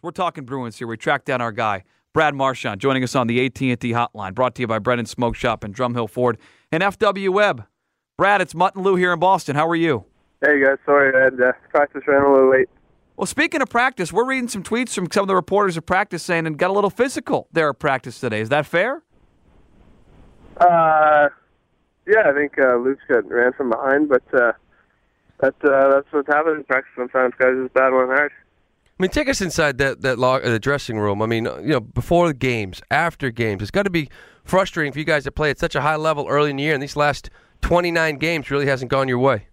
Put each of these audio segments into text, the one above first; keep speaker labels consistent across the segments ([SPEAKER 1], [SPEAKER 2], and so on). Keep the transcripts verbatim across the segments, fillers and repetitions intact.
[SPEAKER 1] We're talking Bruins here. We tracked down our guy, Brad Marchand, joining us on the A T and T hotline, brought to you by Brennan Smoke Shop and Drumhill Ford and F W Webb. Brad, it's Mutt and Lou here in Boston. How are you?
[SPEAKER 2] Hey, guys. Sorry, I had uh, practice ran a little late.
[SPEAKER 1] Well, speaking of practice, we're reading some tweets from some of the reporters at practice saying it got a little physical there at practice today. Is that fair?
[SPEAKER 2] Uh, yeah, I think uh, Luke's got ran from behind, but uh, that, uh, that's what's happening in practice sometimes. Guys just bad one hard.
[SPEAKER 3] I mean, take us inside that that log, uh, the dressing room. I mean, you know, before the games, after games, it's got to be frustrating for you guys to play at such a high level early in the year, and these last twenty-nine games really hasn't gone your way.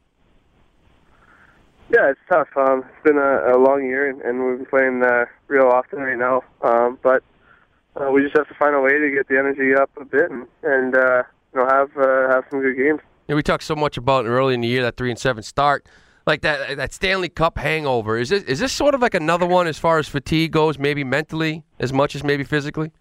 [SPEAKER 2] Yeah, it's tough. Um, it's been a, a long year, and, and we've been playing uh, real often right now. Um, but uh, we just have to find a way to get the energy up a bit and, and uh, you know have uh, have some good games.
[SPEAKER 3] Yeah, we talked so much about early in the year that three and seven start, like that that Stanley Cup hangover. Is this is this sort of like another one as far as fatigue goes, maybe mentally as much as maybe physically?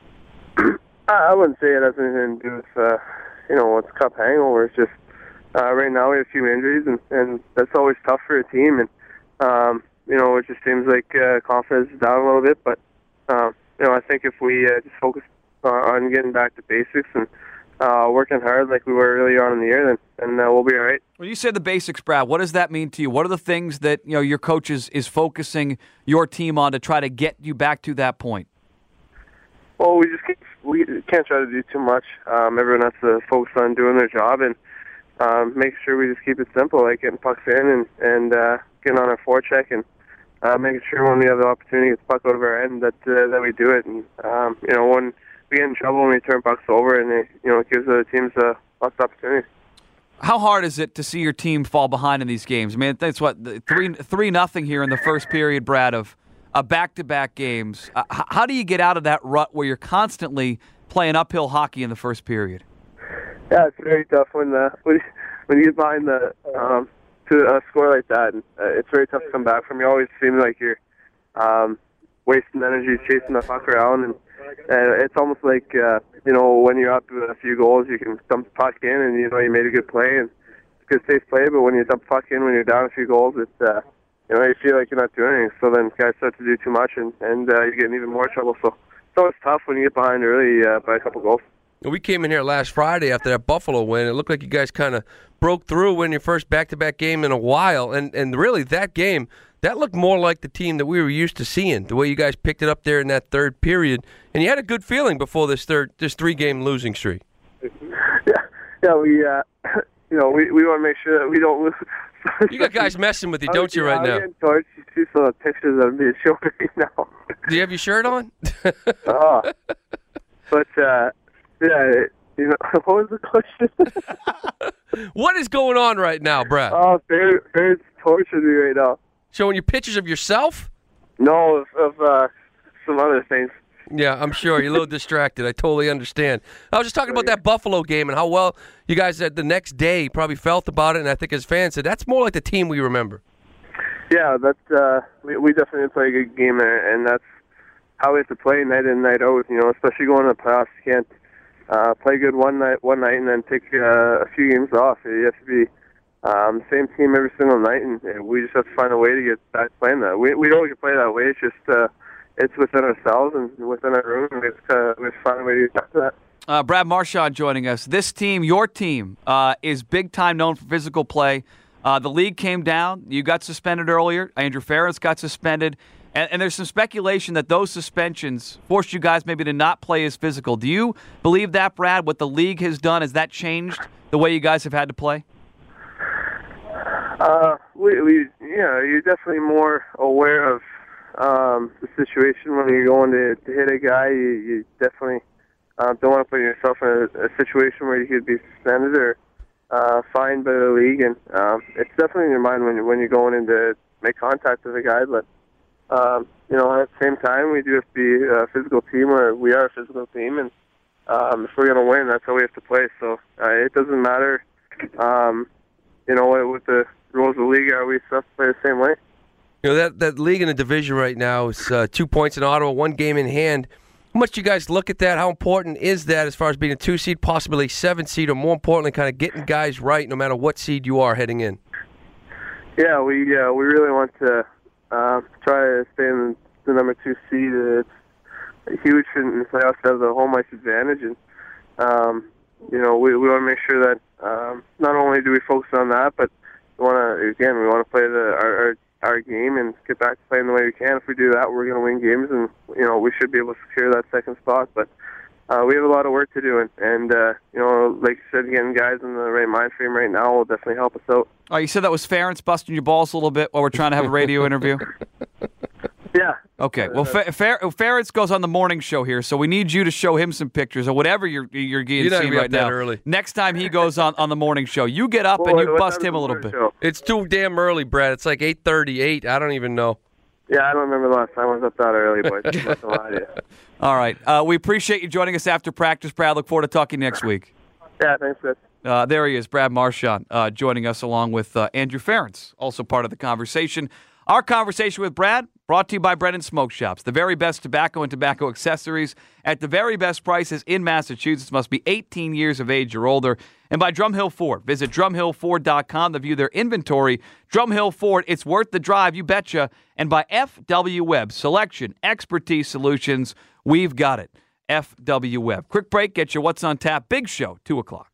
[SPEAKER 2] I wouldn't say it has anything to do with uh, you know what's cup hangover. It's just. Uh, right now we have a few injuries, and, and that's always tough for a team. And um, you know, it just seems like uh, confidence is down a little bit. But uh, you know, I think if we uh, just focus uh, on getting back to basics and uh, working hard like we were early on in the year, then then uh, we'll be all right.
[SPEAKER 1] When you say the basics, Brad, what does that mean to you? What are the things that you know your coach is, is focusing your team on to try to get you back to that point?
[SPEAKER 2] Well, we just can't, we can't try to do too much. Um, everyone has to focus on doing their job and. Um, make sure we just keep it simple, like getting pucks in and, and uh, getting on our forecheck and uh, making sure when we have the opportunity to get the puck out of our end that uh, that we do it. And um, you know, when we get in trouble when we turn pucks over, and it, you know, it gives the teams uh, lots of opportunities.
[SPEAKER 1] How hard is it to see your team fall behind in these games? I mean, that's what three three nothing here in the first period, Brad, of uh, back-to-back games. Uh, how do you get out of that rut where you're constantly playing uphill hockey in the first period?
[SPEAKER 2] Yeah, it's very tough when uh, when you, when you get behind the um, to a score like that. And, uh, it's very tough to come back from. You always seem like you're um, wasting energy chasing the puck around, and uh, it's almost like uh, you know when you're up a few goals, you can dump the puck in, and you know you made a good play and it's a good safe play. But when you dump the puck in when you're down a few goals, it's uh, you know you feel like you're not doing anything. So then guys start to do too much, and and uh, you get in even more trouble. So it's always tough when you get behind early uh, by a couple goals.
[SPEAKER 3] We came in here last Friday after that Buffalo win. It looked like you guys kind of broke through, winning your first back-to-back game in a while. And and really, that game, that looked more like the team that we were used to seeing, the way you guys picked it up there in that third period. And you had a good feeling before this third, this three-game losing streak.
[SPEAKER 2] Yeah, yeah, we, uh, you know, we, we want to make sure that we don't lose.
[SPEAKER 3] You got guys messing with you, don't you, right now?
[SPEAKER 2] I'm getting torched. You see some of the pictures of me showing right now.
[SPEAKER 3] Do you have your shirt on?
[SPEAKER 2] Oh. But, uh, yeah, you know, what was the question?
[SPEAKER 3] What is going on right now, Brad?
[SPEAKER 2] Oh, Barrett's Barry torturing me right now.
[SPEAKER 3] Showing you pictures of yourself?
[SPEAKER 2] No, of, of uh, some other things.
[SPEAKER 3] Yeah, I'm sure. You're a little distracted. I totally understand. I was just talking about that Buffalo game and how well you guys said the next day probably felt about it, and I think as fans said, that's more like the team we remember.
[SPEAKER 2] Yeah, that's, uh, we, we definitely play a good game, and that's how we have to play night in, night out, you know, especially going to the playoffs. You can't Uh, play good one night, one night, and then take uh, a few games off. You have to be um, the same team every single night, and, and we just have to find a way to get back playing that. We we don't get to play that way. It's just uh, it's within ourselves and within our room. And we have to, we have to find a way to get back to that.
[SPEAKER 1] Uh, Brad Marchand joining us. This team, your team, uh, is big time known for physical play. Uh, the league came down. You got suspended earlier. Andrew Ference got suspended. And, and there's some speculation that those suspensions forced you guys maybe to not play as physical. Do you believe that, Brad, what the league has done? Has that changed the way you guys have had to play?
[SPEAKER 2] Uh, we, we, yeah, you're definitely more aware of um, the situation when you're going to, to hit a guy. You, you definitely uh, don't want to put yourself in a, a situation where you could be suspended or uh, fined by the league. And um, it's definitely in your mind when, when you're going in to make contact with a guy, but Um, you know, at the same time, we do have to be a physical team, or we are a physical team, and um, if we're going to win, that's how we have to play. So uh, it doesn't matter, um, you know, what, what the rules of the league are. We still have to play the same way.
[SPEAKER 3] You know, that, that league in the division right now is uh, two points in Ottawa, one game in hand. How much do you guys look at that? How important is that as far as being a two-seed, possibly a seven-seed, or more importantly, kind of getting guys right no matter what seed you are heading in?
[SPEAKER 2] Yeah, we uh, we really want to Uh, try to stay in the number two seed. It's huge in the playoffs to have the home ice advantage, and um, you know we we want to make sure that um, not only do we focus on that, but we want to again we want to play the our, our our game and get back to playing the way we can. If we do that, we're going to win games, and you know we should be able to secure that second spot. But uh, we have a lot of work to do, and, and uh, you know, like you said, getting guys in the right mind frame right now will definitely help us out.
[SPEAKER 1] Oh, you said that was Ferentz busting your balls a little bit while we're trying to have a radio interview?
[SPEAKER 2] Yeah.
[SPEAKER 1] Okay. Well, Fer- Fer- Ferentz goes on the morning show here, so we need you to show him some pictures or whatever you're you're getting
[SPEAKER 3] You're not
[SPEAKER 1] seen
[SPEAKER 3] gonna be
[SPEAKER 1] right
[SPEAKER 3] up that
[SPEAKER 1] now.
[SPEAKER 3] early.
[SPEAKER 1] Next time he goes on, on the morning show, you get up
[SPEAKER 2] Well,
[SPEAKER 1] and you
[SPEAKER 2] what
[SPEAKER 1] bust
[SPEAKER 2] time
[SPEAKER 1] him
[SPEAKER 2] is
[SPEAKER 1] a
[SPEAKER 2] the
[SPEAKER 1] little
[SPEAKER 2] morning
[SPEAKER 1] bit.
[SPEAKER 2] show?
[SPEAKER 3] It's too damn early, Brad. It's like eight thirty, eight. I don't even know.
[SPEAKER 2] Yeah, I don't remember the last time I was up that early, boys. I'm not gonna lie to you.
[SPEAKER 1] All right. Uh, we appreciate you joining us after practice, Brad. Look forward to talking next week.
[SPEAKER 2] Yeah, thanks, Chris.
[SPEAKER 1] Uh, there he is, Brad Marchand, uh, joining us along with uh, Andrew Ferentz, also part of the conversation. Our conversation with Brad, brought to you by Brennan Smoke Shops. The very best tobacco and tobacco accessories at the very best prices in Massachusetts. Must be eighteen years of age or older. And by Drumhill Ford. Visit drumhill ford dot com to view their inventory. Drumhill Ford, it's worth the drive, you betcha. And by F W Webb, selection, expertise, solutions. We've got it. F W Webb. Quick break, get you what's on tap. Big show, two o'clock.